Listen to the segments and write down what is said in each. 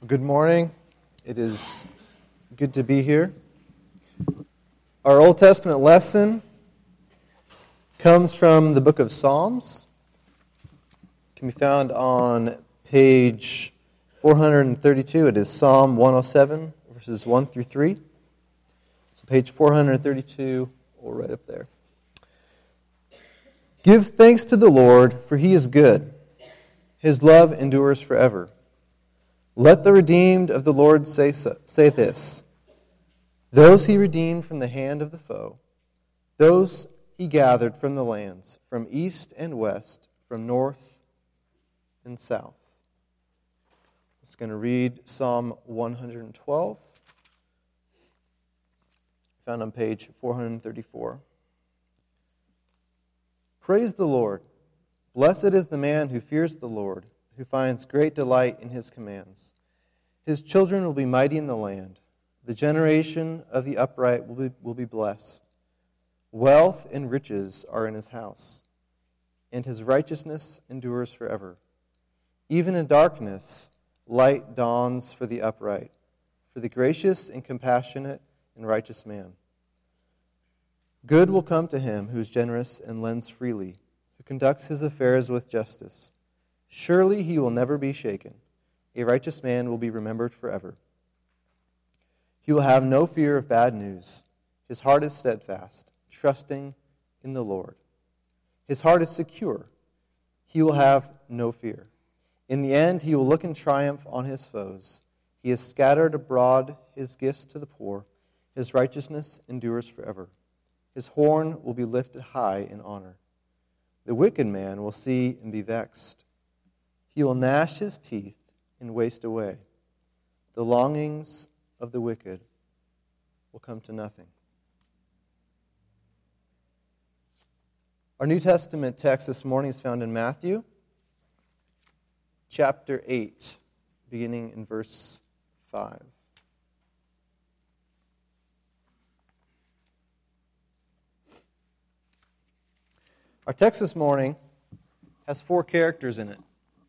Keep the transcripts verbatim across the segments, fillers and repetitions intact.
Good morning. It is good to be here. Our Old Testament lesson comes from the book of Psalms. It can be found on page four hundred thirty-two. It is Psalm one oh seven, verses one through three. So page four hundred thirty-two, or right up there. Give thanks to the Lord, for He is good. His love endures forever. Let the redeemed of the Lord say, so, say this, those He redeemed from the hand of the foe, those He gathered from the lands, from east and west, from north and south. I'm just going to read Psalm one hundred twelve, found on page four hundred thirty-four. Praise the Lord. Blessed is the man who fears the Lord, who finds great delight in His commands. His children will be mighty in the land. The generation of the upright will be, will be blessed. Wealth and riches are in his house, and his righteousness endures forever. Even in darkness, light dawns for the upright, for the gracious and compassionate and righteous man. Good will come to him who is generous and lends freely, who conducts his affairs with justice. Surely he will never be shaken. A righteous man will be remembered forever. He will have no fear of bad news. His heart is steadfast, trusting in the Lord. His heart is secure. He will have no fear. In the end, he will look in triumph on his foes. He has scattered abroad his gifts to the poor. His righteousness endures forever. His horn will be lifted high in honor. The wicked man will see and be vexed. He will gnash his teeth and waste away. The longings of the wicked will come to nothing. Our New Testament text this morning is found in Matthew chapter eight, beginning in verse five. Our text this morning has four characters in it.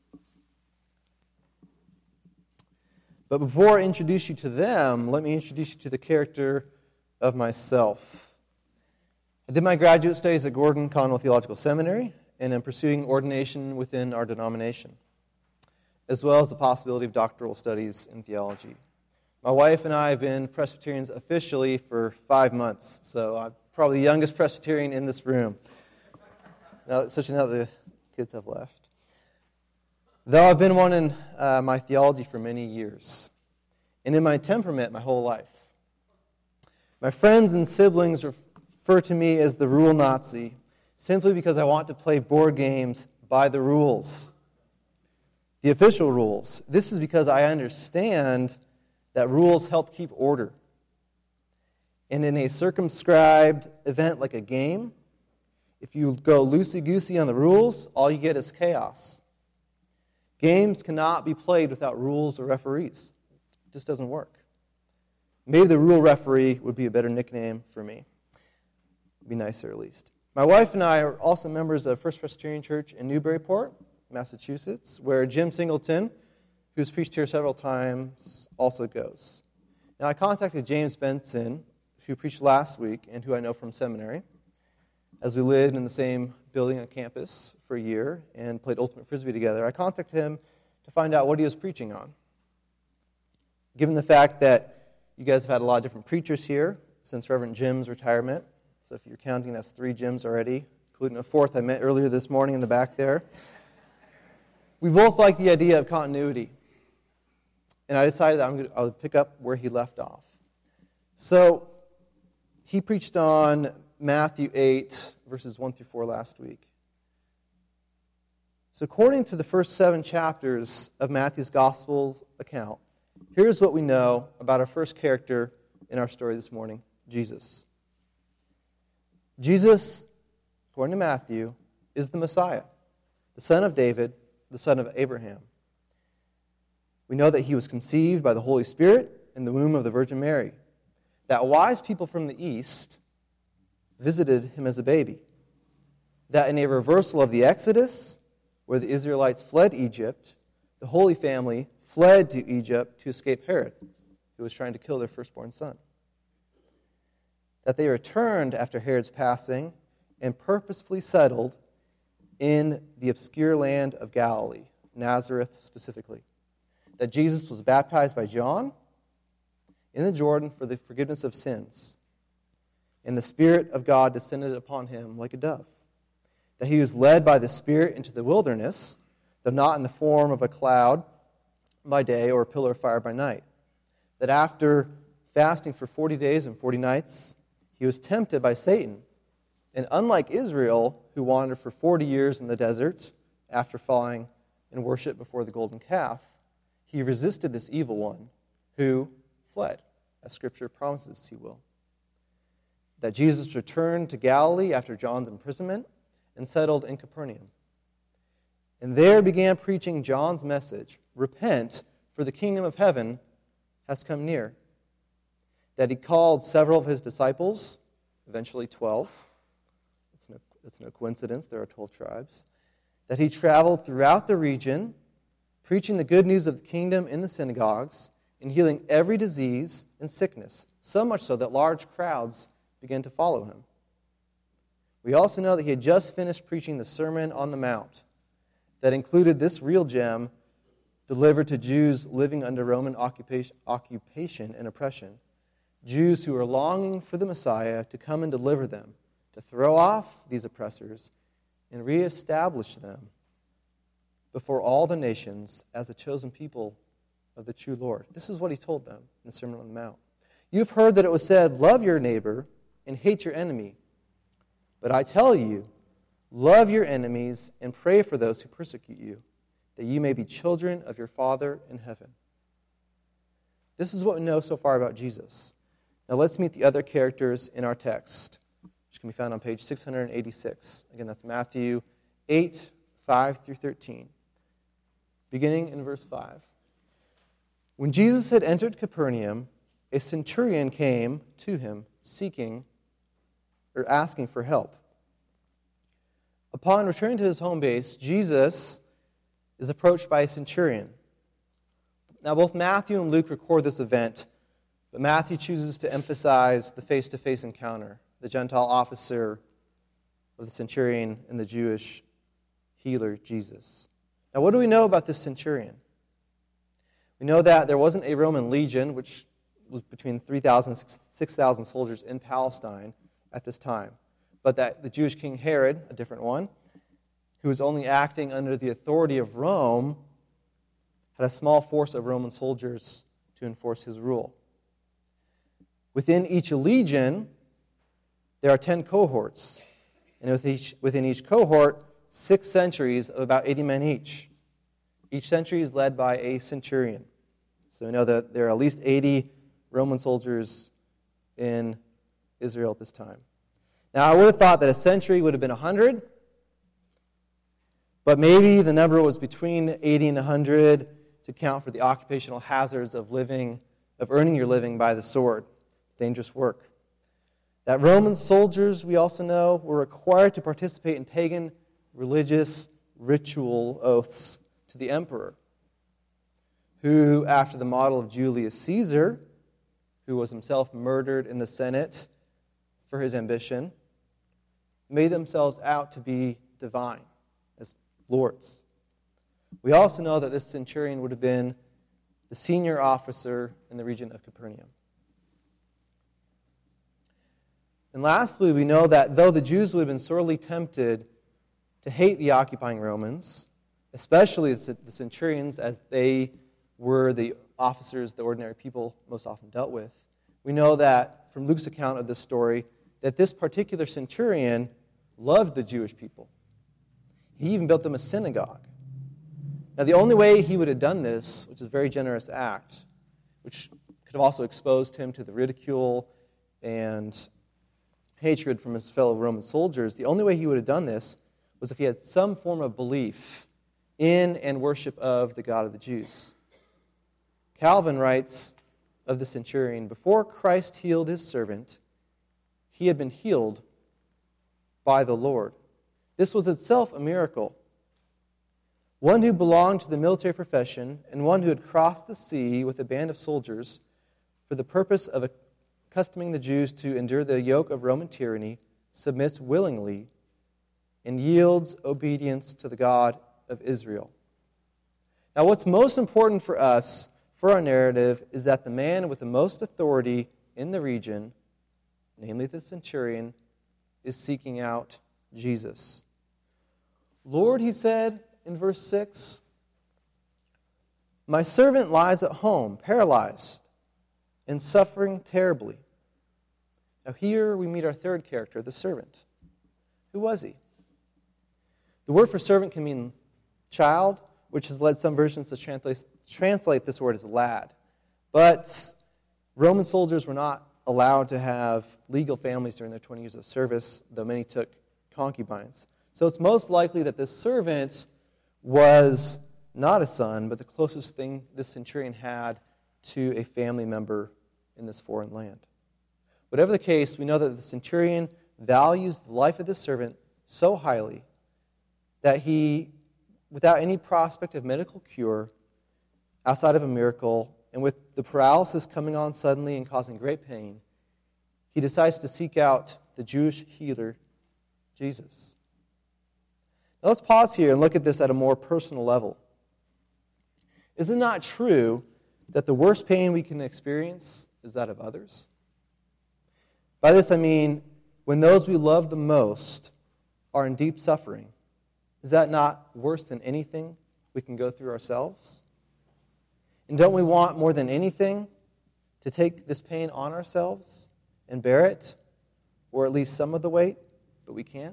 But before I introduce you to them, let me introduce you to the character of myself. I did my graduate studies at Gordon Conwell Theological Seminary and am pursuing ordination within our denomination, as well as the possibility of doctoral studies in theology. My wife and I have been Presbyterians officially for five months, so I'm probably the youngest Presbyterian in this room, now, especially now that the kids have left. Though I've been one in uh, my theology for many years, and in my temperament my whole life. My friends and siblings refer to me as the rule Nazi, simply because I want to play board games by the rules, the official rules. This is because I understand that rules help keep order. And in a circumscribed event like a game, if you go loosey-goosey on the rules, all you get is chaos. Games cannot be played without rules or referees. It just doesn't work. Maybe the rule referee would be a better nickname for me. It'd be nicer at least. My wife and I are also members of First Presbyterian Church in Newburyport, Massachusetts, where Jim Singleton, who's preached here several times, also goes. Now, I contacted James Benson, who preached last week and who I know from seminary, as we lived in the same building on campus for a year and played Ultimate Frisbee together. I contacted him to find out what he was preaching on. Given the fact that you guys have had a lot of different preachers here since Reverend Jim's retirement, so if you're counting, that's three Jims already, including a fourth I met earlier this morning in the back there. We both like the idea of continuity, and I decided that I'm going to, I would pick up where he left off. So he preached on Matthew eight, verses one through four last week. So according to the first seven chapters of Matthew's Gospel's account, here's what we know about our first character in our story this morning, Jesus. Jesus, according to Matthew, is the Messiah, the son of David, the son of Abraham. We know that he was conceived by the Holy Spirit in the womb of the Virgin Mary, that wise people from the east visited him as a baby, that in a reversal of the Exodus, where the Israelites fled Egypt, the Holy Family fled to Egypt to escape Herod, who was trying to kill their firstborn son. That they returned after Herod's passing and purposefully settled in the obscure land of Galilee, Nazareth specifically. That Jesus was baptized by John in the Jordan for the forgiveness of sins, and the Spirit of God descended upon him like a dove. That he was led by the Spirit into the wilderness, though not in the form of a cloud by day or a pillar of fire by night. That after fasting for forty days and forty nights, he was tempted by Satan. And unlike Israel, who wandered for forty years in the desert after falling in worship before the golden calf, he resisted this evil one, who fled, as Scripture promises he will. That Jesus returned to Galilee after John's imprisonment and settled in Capernaum. And there began preaching John's message, repent, for the kingdom of heaven has come near. That he called several of his disciples, eventually twelve. It's no, it's no coincidence, there are twelve tribes. That he traveled throughout the region, preaching the good news of the kingdom in the synagogues, and healing every disease and sickness, so much so that large crowds began to follow him. We also know that he had just finished preaching the Sermon on the Mount that included this real gem delivered to Jews living under Roman occupation, occupation and oppression. Jews who were longing for the Messiah to come and deliver them, to throw off these oppressors and reestablish them before all the nations as a chosen people of the true Lord. This is what he told them in the Sermon on the Mount. You've heard that it was said, love your neighbor and hate your enemy. But I tell you, love your enemies and pray for those who persecute you, that you may be children of your Father in heaven. This is what we know so far about Jesus. Now let's meet the other characters in our text, which can be found on page six hundred eighty-six. Again, that's Matthew eight, five through thirteen. Beginning in verse five. When Jesus had entered Capernaum, a centurion came to him, seeking or asking for help. Upon returning to his home base, Jesus is approached by a centurion. Now, both Matthew and Luke record this event, but Matthew chooses to emphasize the face-to-face encounter, the Gentile officer of the centurion and the Jewish healer, Jesus. Now, what do we know about this centurion? We know that there wasn't a Roman legion, which was between three thousand and six thousand soldiers in Palestine at this time, but that the Jewish king Herod, a different one, who was only acting under the authority of Rome, had a small force of Roman soldiers to enforce his rule. Within each legion, there are ten cohorts, and with each, within each cohort, six centuries of about eighty men each. Each century is led by a centurion. So we know that there are at least eighty Roman soldiers in Israel at this time. Now, I would have thought that a century would have been one hundred, but maybe the number was between eighty and one hundred to account for the occupational hazards of living, of earning your living by the sword. Dangerous work. That Roman soldiers, we also know, were required to participate in pagan religious ritual oaths to the emperor, who, after the model of Julius Caesar, who was himself murdered in the Senate for his ambition, made themselves out to be divine, as lords. We also know that this centurion would have been the senior officer in the region of Capernaum. And lastly, we know that though the Jews would have been sorely tempted to hate the occupying Romans, especially the centurions, as they were the officers the ordinary people most often dealt with, we know that from Luke's account of this story, that this particular centurion loved the Jewish people. He even built them a synagogue. Now, the only way he would have done this, which is a very generous act, which could have also exposed him to the ridicule and hatred from his fellow Roman soldiers, the only way he would have done this was if he had some form of belief in and worship of the God of the Jews. Calvin writes of the centurion, before Christ healed his servant, he had been healed by the Lord. This was itself a miracle. one who belonged to the military profession and one who had crossed the sea with a band of soldiers for the purpose of accustoming the Jews to endure the yoke of Roman tyranny, submits willingly and yields obedience to the God of Israel. Now, what's most important for us, for our narrative, is that the man with the most authority in the region, namely the centurion, is seeking out Jesus. Lord, he said in verse six, my servant lies at home, paralyzed and suffering terribly. Now here we meet our third character, the servant. Who was he? The word for servant can mean child, which has led some versions to translate, translate this word as lad. But Roman soldiers were not allowed to have legal families during their twenty years of service, though many took concubines. So it's most likely that this servant was not a son, but the closest thing this centurion had to a family member in this foreign land. Whatever the case, we know that the centurion values the life of this servant so highly that he, without any prospect of medical cure, outside of a miracle, and with the paralysis coming on suddenly and causing great pain, he decides to seek out the Jewish healer, Jesus. Now let's pause here and look at this at a more personal level. Is it not true that the worst pain we can experience is that of others? By this I mean, when those we love the most are in deep suffering, is that not worse than anything we can go through ourselves? And don't we want more than anything to take this pain on ourselves and bear it, or at least some of the weight, but we can't?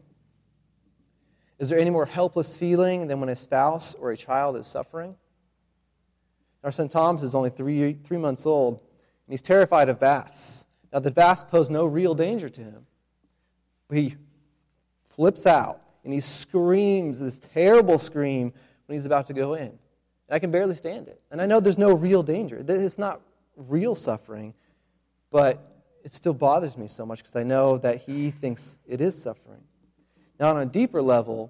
Is there any more helpless feeling than when a spouse or a child is suffering? Our son Thomas is only three, three months old, and he's terrified of baths. Now, the baths pose no real danger to him. He flips out, and he screams this terrible scream when he's about to go in. And I can barely stand it. And I know there's no real danger. It's not real suffering, but it still bothers me so much because I know that he thinks it is suffering. Now, on a deeper level,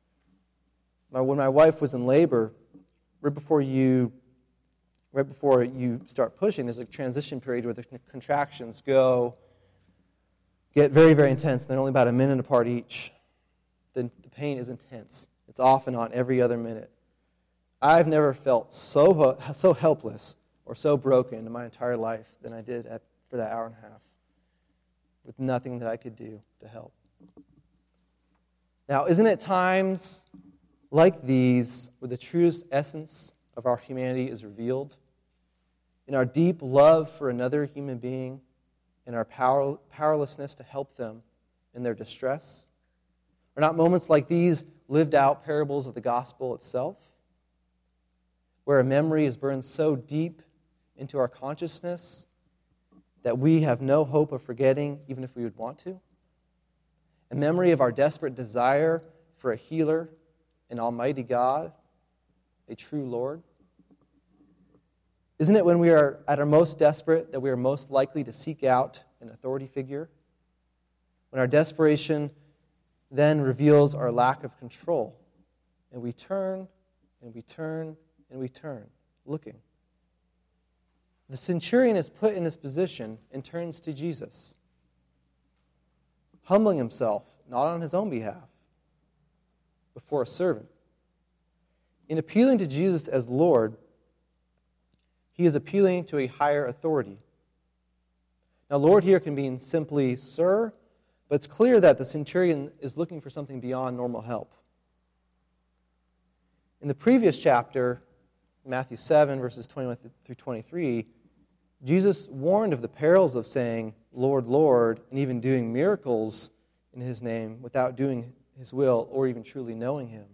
my, when my wife was in labor, right before you right before you start pushing, there's a transition period where the contractions go, get very, very intense. They're only about a minute apart each. The, the pain is intense. It's off and on every other minute. I've never felt so so helpless or so broken in my entire life than I did at, for that hour and a half, with nothing that I could do to help. Now, isn't it times like these where the truest essence of our humanity is revealed? In our deep love for another human being, in our power, powerlessness to help them in their distress? Are not moments like these lived out parables of the gospel itself, where a memory is burned so deep into our consciousness that we have no hope of forgetting, even if we would want to? A memory of our desperate desire for a healer, an almighty God, a true Lord? Isn't it when we are at our most desperate that we are most likely to seek out an authority figure? When our desperation then reveals our lack of control, and we turn, and we turn, and we turn, looking. The centurion is put in this position and turns to Jesus, humbling himself, not on his own behalf, before a servant. In appealing to Jesus as Lord, he is appealing to a higher authority. Now, Lord here can mean simply sir, but it's clear that the centurion is looking for something beyond normal help. In the previous chapter, Matthew seven, verses twenty-one through twenty-three, Jesus warned of the perils of saying, Lord, Lord, and even doing miracles in his name without doing his will or even truly knowing him.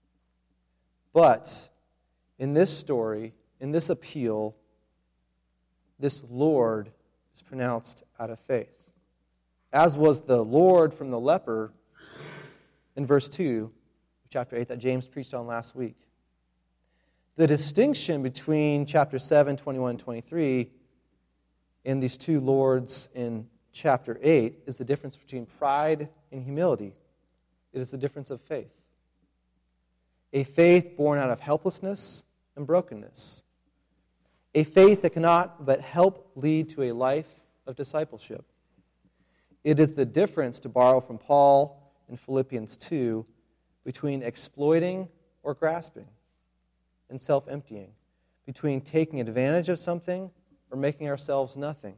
But in this story, in this appeal, this Lord is pronounced out of faith, as was the Lord from the leper in verse two of chapter eight that James preached on last week. The distinction between chapter seven, twenty-one, and twenty-three and these two Lords in chapter eight is the difference between pride and humility. It is the difference of faith. a faith born out of helplessness and brokenness, a faith that cannot but help lead to a life of discipleship. It is the difference, to borrow from Paul in Philippians two, between exploiting or grasping and self-emptying, between taking advantage of something or making ourselves nothing,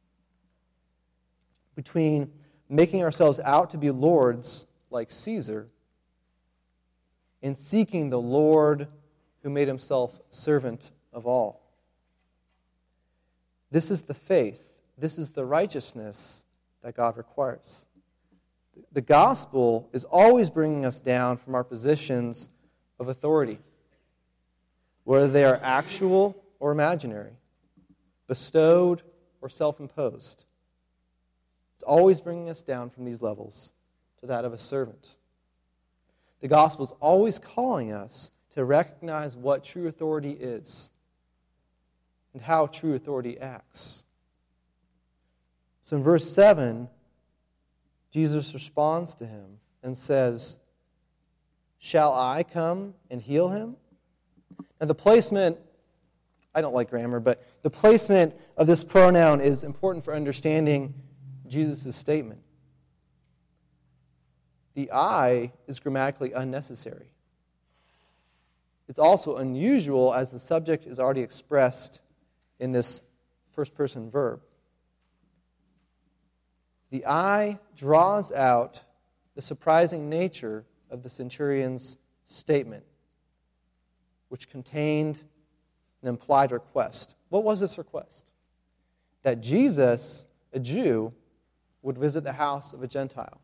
between making ourselves out to be lords like Caesar and seeking the Lord who made himself servant of all. This is the faith, this is the righteousness that God requires. The gospel is always bringing us down from our positions of authority, whether they are actual or imaginary, bestowed or self-imposed. It's always bringing us down from these levels to that of a servant. The gospel is always calling us to recognize what true authority is and how true authority acts. So in verse seven, Jesus responds to him and says, "Shall I come and heal him?" Now the placement, I don't like grammar, but the placement of this pronoun is important for understanding Jesus' statement. The I is grammatically unnecessary. It's also unusual as the subject is already expressed in this first-person verb. The I draws out the surprising nature of the centurion's statement, which contained an implied request. What was this request? That Jesus, a Jew, would visit the house of a Gentile.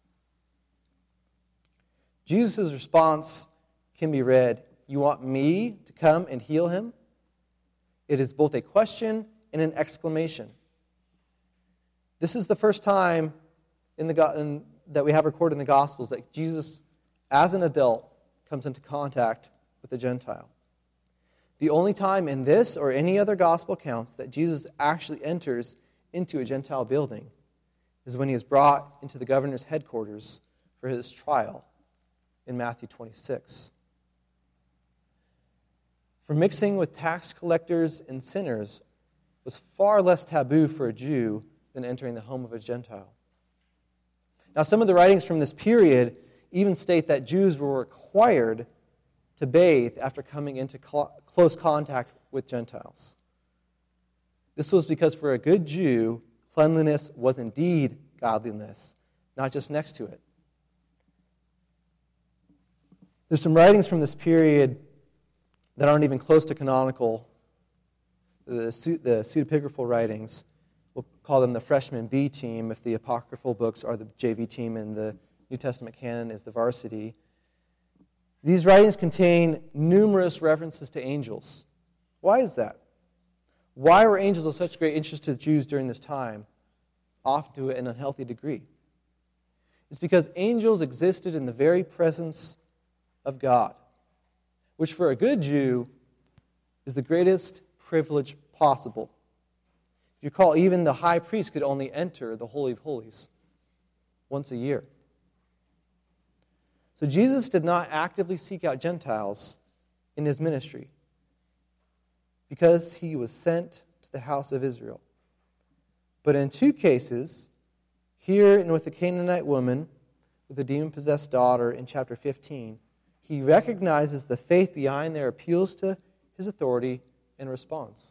Jesus' response can be read, "You want me to come and heal him?" It is both a question and an exclamation. This is the first time in the in, that we have recorded in the Gospels that Jesus, as an adult, comes into contact with a Gentile. The only time in this or any other Gospel accounts that Jesus actually enters into a Gentile building is when he is brought into the governor's headquarters for his trial in Matthew twenty-six. For mixing with tax collectors and sinners was far less taboo for a Jew than entering the home of a Gentile. Now, some of the writings from this period even state that Jews were required to bathe after coming into cl- close contact with Gentiles. This was because for a good Jew, cleanliness was indeed godliness, not just next to it. There's some writings from this period that aren't even close to canonical. The, the pseudepigraphal writings, we'll call them the freshman B team if the apocryphal books are the J V team and the New Testament canon is the varsity. These writings contain numerous references to angels. Why is that? Why were angels of such great interest to the Jews during this time, often to an unhealthy degree? It's because angels existed in the very presence of God, which for a good Jew is the greatest privilege possible. If you recall, even the high priest could only enter the Holy of Holies once a year. So Jesus did not actively seek out Gentiles in his ministry because he was sent to the house of Israel. But in two cases, here and with the Canaanite woman with the demon-possessed daughter in chapter fifteen, he recognizes the faith behind their appeals to his authority and responds.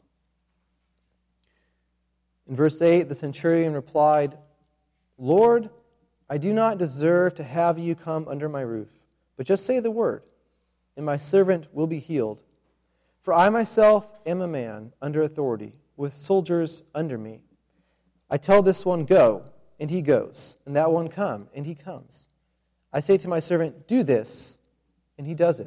In verse eight, the centurion replied, "Lord, I do not deserve to have you come under my roof, but just say the word, and my servant will be healed. For I myself am a man under authority, with soldiers under me. I tell this one, go, and he goes, and that one, come, and he comes. I say to my servant, do this, and he does it."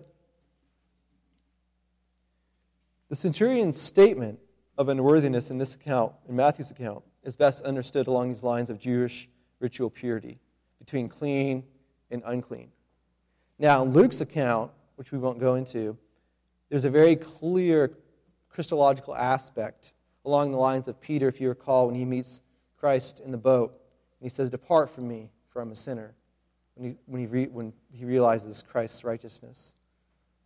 The centurion's statement of unworthiness in this account, in Matthew's account, is best understood along these lines of Jewish ritual purity, between clean and unclean. Now, in Luke's account, which we won't go into, there's a very clear Christological aspect along the lines of Peter, if you recall, when he meets Christ in the boat, and he says, "Depart from me, for I'm a sinner," when he, when he, re, when he realizes Christ's righteousness.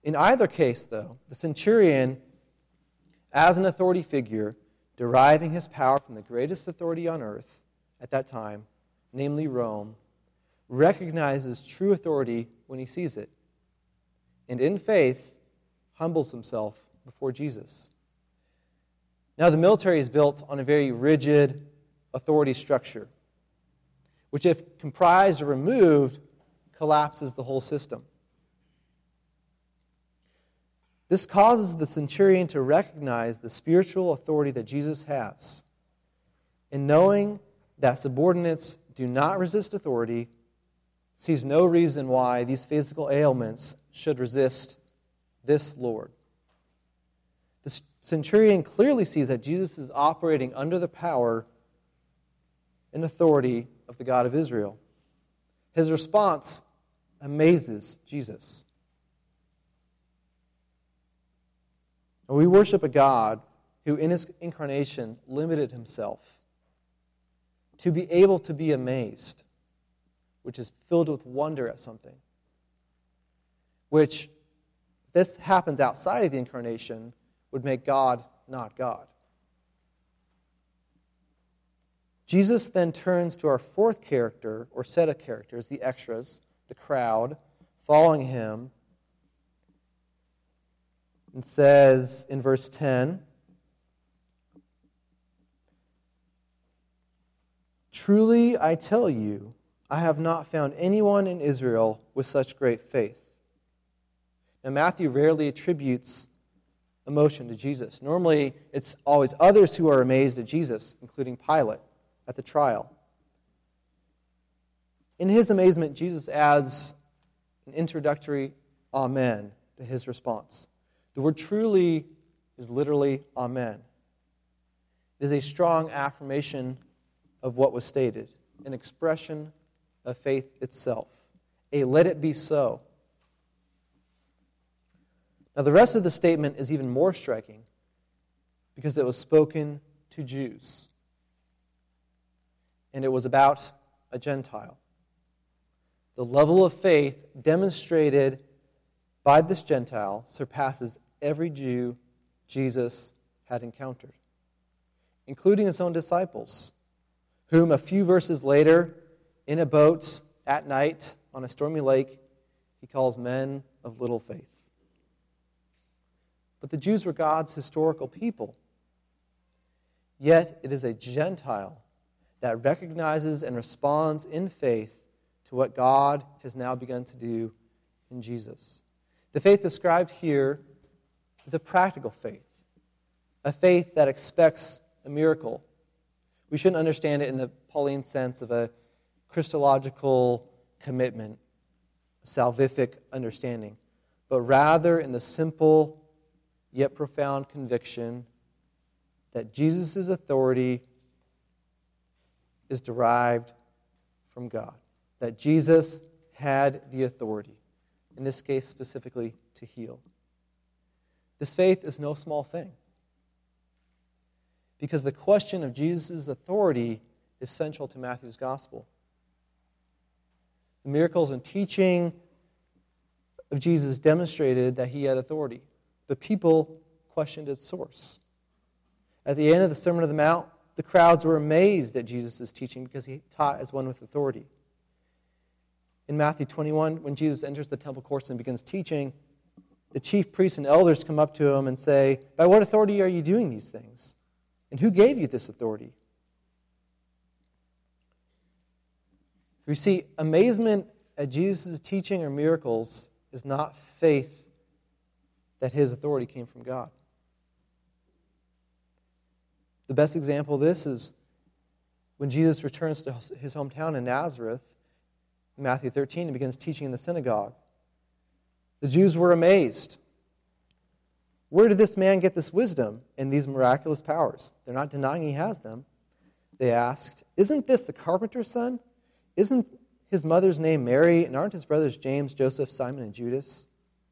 In either case, though, the centurion, as an authority figure, deriving his power from the greatest authority on earth at that time, namely Rome, recognizes true authority when he sees it, and in faith humbles himself before Jesus. Now, the military is built on a very rigid authority structure, which, if comprised or removed, collapses the whole system. This causes the centurion to recognize the spiritual authority that Jesus has. And knowing that subordinates do not resist authority, sees no reason why these physical ailments should resist this Lord. The centurion clearly sees that Jesus is operating under the power and authority of the God of Israel. His response amazes Jesus. We worship a God who in his incarnation limited himself to be able to be amazed, which is filled with wonder at something, which, if this happens outside of the incarnation, would make God not God. Jesus then turns to our fourth character, or set of characters, the extras, the crowd, following him, and says in verse ten, "Truly I tell you, I have not found anyone in Israel with such great faith." Now, Matthew rarely attributes emotion to Jesus. Normally, it's always others who are amazed at Jesus, including Pilate at the trial. In his amazement, Jesus adds an introductory amen to his response. The word truly is literally amen. It is a strong affirmation of what was stated, an expression of faith itself, a let it be so. Now, the rest of the statement is even more striking because it was spoken to Jews, and it was about a Gentile. The level of faith demonstrated by this Gentile surpasses every Jew Jesus had encountered, including his own disciples, whom a few verses later, in a boat at night on a stormy lake, he calls men of little faith. But the Jews were God's historical people. Yet it is a Gentile that recognizes and responds in faith to what God has now begun to do in Jesus. The faith described here is a practical faith, a faith that expects a miracle. We shouldn't understand it in the Pauline sense of a Christological commitment, a salvific understanding, but rather in the simple yet profound conviction that Jesus' authority is derived from God, that Jesus had the authority, in this case specifically to heal. This faith is no small thing, because the question of Jesus' authority is central to Matthew's gospel. The miracles and teaching of Jesus demonstrated that he had authority, but people questioned its source. At the end of the Sermon on the Mount, the crowds were amazed at Jesus' teaching because he taught as one with authority. In Matthew twenty-one, when Jesus enters the temple courts and begins teaching, the chief priests and elders come up to him and say, "By what authority are you doing these things? And who gave you this authority?" We see amazement at Jesus' teaching or miracles is not faith that his authority came from God. The best example of this is when Jesus returns to his hometown in Nazareth, in Matthew thirteen, and begins teaching in the synagogue. The Jews were amazed. Where did this man get this wisdom and these miraculous powers? They're not denying he has them. They asked, "Isn't this the carpenter's son? Isn't his mother's name Mary, and aren't his brothers James, Joseph, Simon, and Judas?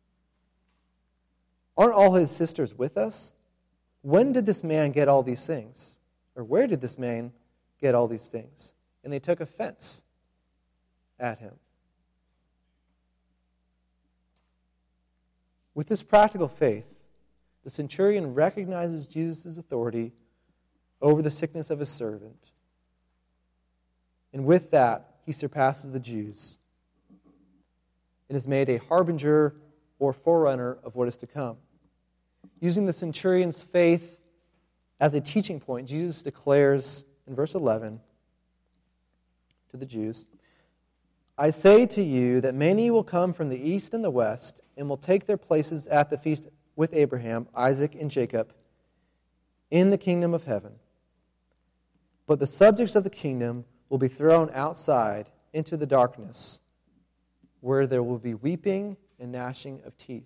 Aren't all his sisters with us? When did this man get all these things? Or where did this man get all these things?" And they took offense at him. With this practical faith, the centurion recognizes Jesus' authority over the sickness of his servant. And with that, he surpasses the Jews and is made a harbinger or forerunner of what is to come. Using the centurion's faith as a teaching point, Jesus declares in verse eleven to the Jews, I say to you that many will come from the east and the west and will take their places at the feast with Abraham, Isaac, and Jacob in the kingdom of heaven. But the subjects of the kingdom will be thrown outside into the darkness, where there will be weeping and gnashing of teeth.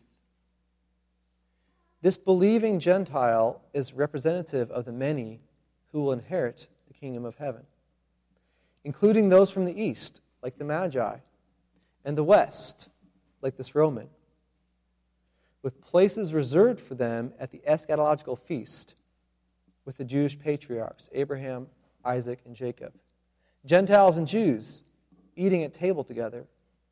This believing Gentile is representative of the many who will inherit the kingdom of heaven, including those from the east, like the Magi, and the west, like this Roman, with places reserved for them at the eschatological feast with the Jewish patriarchs, Abraham, Isaac, and Jacob. Gentiles and Jews eating at table together.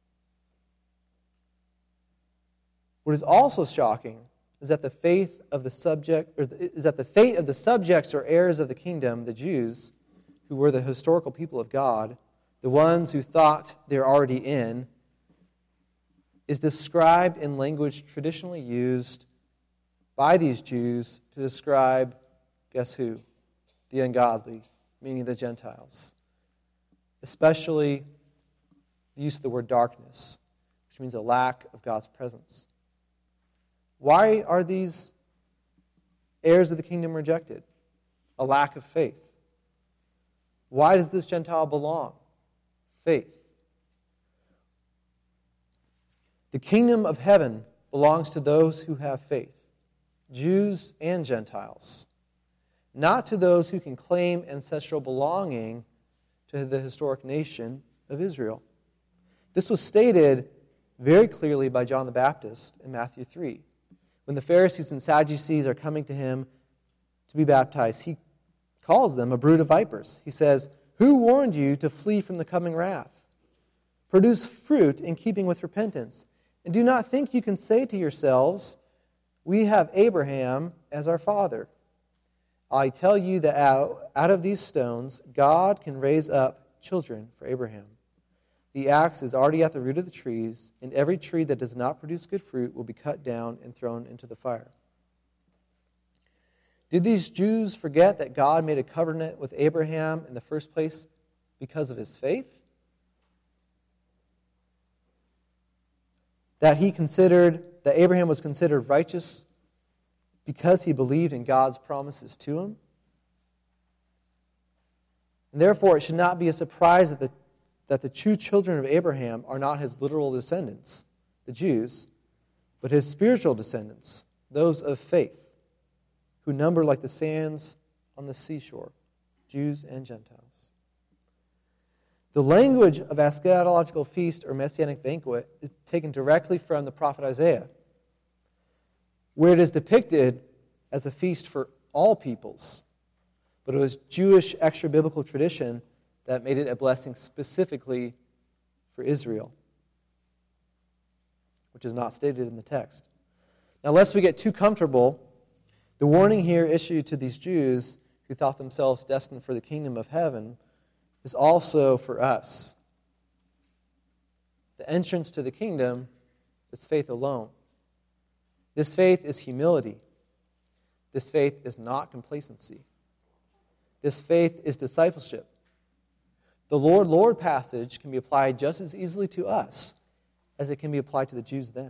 What is also shocking is that the faith of the subject, or is that the fate of the subjects or heirs of the kingdom, the Jews, who were the historical people of God, the ones who thought they're already in, is described in language traditionally used by these Jews to describe, guess who? The ungodly, meaning the Gentiles. Especially the use of the word darkness, which means a lack of God's presence. Why are these heirs of the kingdom rejected? A lack of faith. Why does this Gentile belong? Faith. The kingdom of heaven belongs to those who have faith, Jews and Gentiles, not to those who can claim ancestral belonging to the historic nation of Israel. This was stated very clearly by John the Baptist in Matthew three. When the Pharisees and Sadducees are coming to him to be baptized, he calls them a brood of vipers. He says, who warned you to flee from the coming wrath? Produce fruit in keeping with repentance. And do not think you can say to yourselves, we have Abraham as our father. I tell you that out, out of these stones, God can raise up children for Abraham. The axe is already at the root of the trees, and every tree that does not produce good fruit will be cut down and thrown into the fire. Did these Jews forget that God made a covenant with Abraham in the first place because of his faith? That he considered, that Abraham was considered righteous because he believed in God's promises to him? And therefore, it should not be a surprise that the that the true children of Abraham are not his literal descendants, the Jews, but his spiritual descendants, those of faith, who number like the sands on the seashore, Jews and Gentiles. The language of eschatological feast or messianic banquet is taken directly from the prophet Isaiah, where it is depicted as a feast for all peoples, but it was Jewish extra-biblical tradition that made it a blessing specifically for Israel, which is not stated in the text. Now, lest we get too comfortable, the warning here issued to these Jews who thought themselves destined for the kingdom of heaven is also for us. The entrance to the kingdom is faith alone. This faith is humility. This faith is not complacency. This faith is discipleship. The Lord, Lord passage can be applied just as easily to us as it can be applied to the Jews then.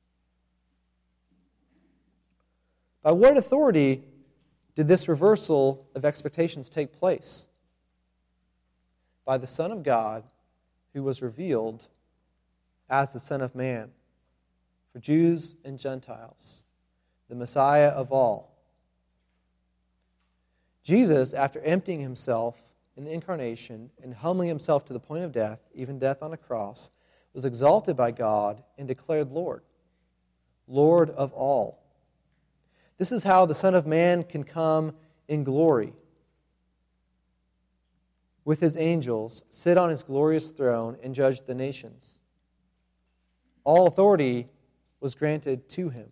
By what authority did this reversal of expectations take place? By the Son of God, who was revealed as the Son of Man for Jews and Gentiles, the Messiah of all. Jesus, after emptying himself in the incarnation and humbling himself to the point of death, even death on a cross, was exalted by God and declared Lord, Lord of all. This is how the Son of Man can come in glory with his angels, sit on his glorious throne, and judge the nations. All authority was granted to him.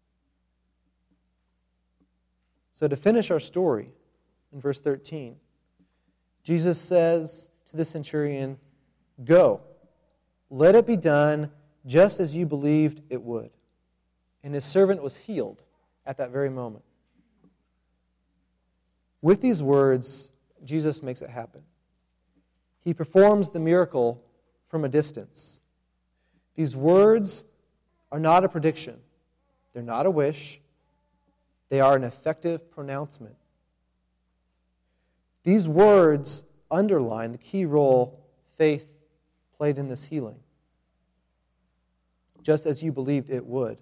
So to finish our story, in verse thirteen, Jesus says to the centurion, "Go, let it be done just as you believed it would." And his servant was healed at that very moment. With these words, Jesus makes it happen. He performs the miracle from a distance. These words are not a prediction. They're not a wish. They are an effective pronouncement. These words underline the key role faith played in this healing, just as you believed it would.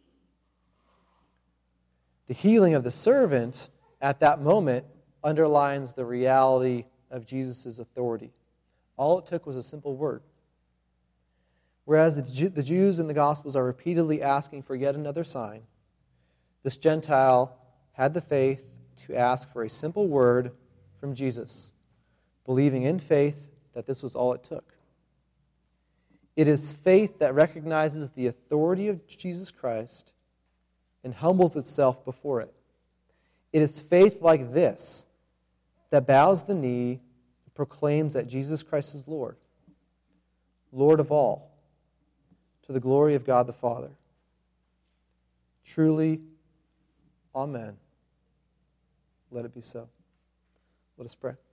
The healing of the servant at that moment underlines the reality of Jesus' authority. All it took was a simple word. Whereas the Jew, the Jews in the Gospels are repeatedly asking for yet another sign, this Gentile had the faith to ask for a simple word from Jesus, believing in faith that this was all it took. It is faith that recognizes the authority of Jesus Christ and humbles itself before it. It is faith like this that bows the knee and proclaims that Jesus Christ is Lord, Lord of all, to the glory of God the Father. Truly, amen. Let it be so. Let us pray.